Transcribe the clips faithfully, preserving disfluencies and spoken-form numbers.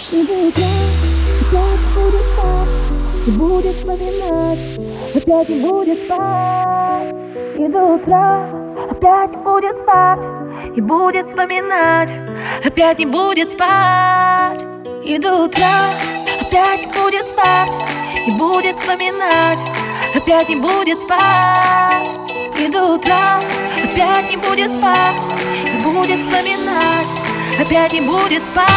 И до утра опять будет спать и будет вспоминать, опять не будет спать. И до утра опять не будет спать и будет вспоминать, опять не будет спать. И до утра опять не будет спать и будет вспоминать, опять не будет спать. И до утра опять не будет спать и будет вспоминать, опять не будет спать.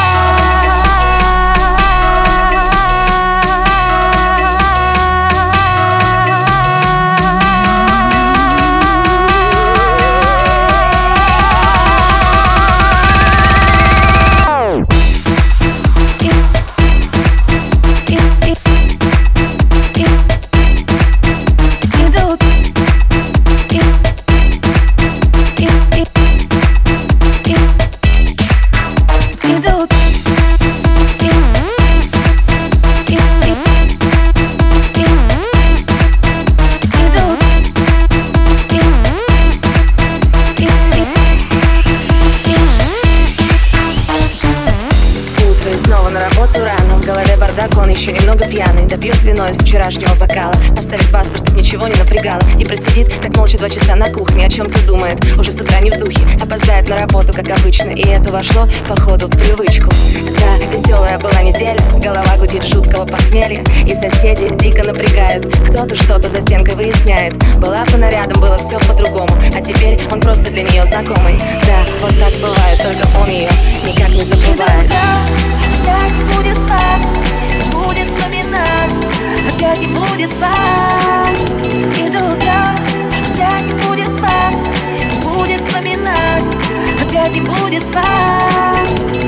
Снова на работу рано, в голове бардак, он еще немного пьяный. Допьет вино из вчерашнего бокала, поставит пасту, чтоб ничего не напрягало. И просидит так молча два часа на кухне, о чем-то думает, уже с утра не в духе. Опоздает на работу, как обычно, и это вошло, походу, в привычку. Да, веселая была неделя, голова гудит жуткого похмелья, и соседи дико напрягают, кто-то что-то за стенкой выясняет. Была бы нарядом, было все по-другому, а теперь он просто для нее знакомый. Да, вот так бывает, только он ее никак не забывает. Опять не будет спать, будет вспоминать, опять не будет спать. И до утра опять не будет спать, будет вспоминать, опять не будет спать.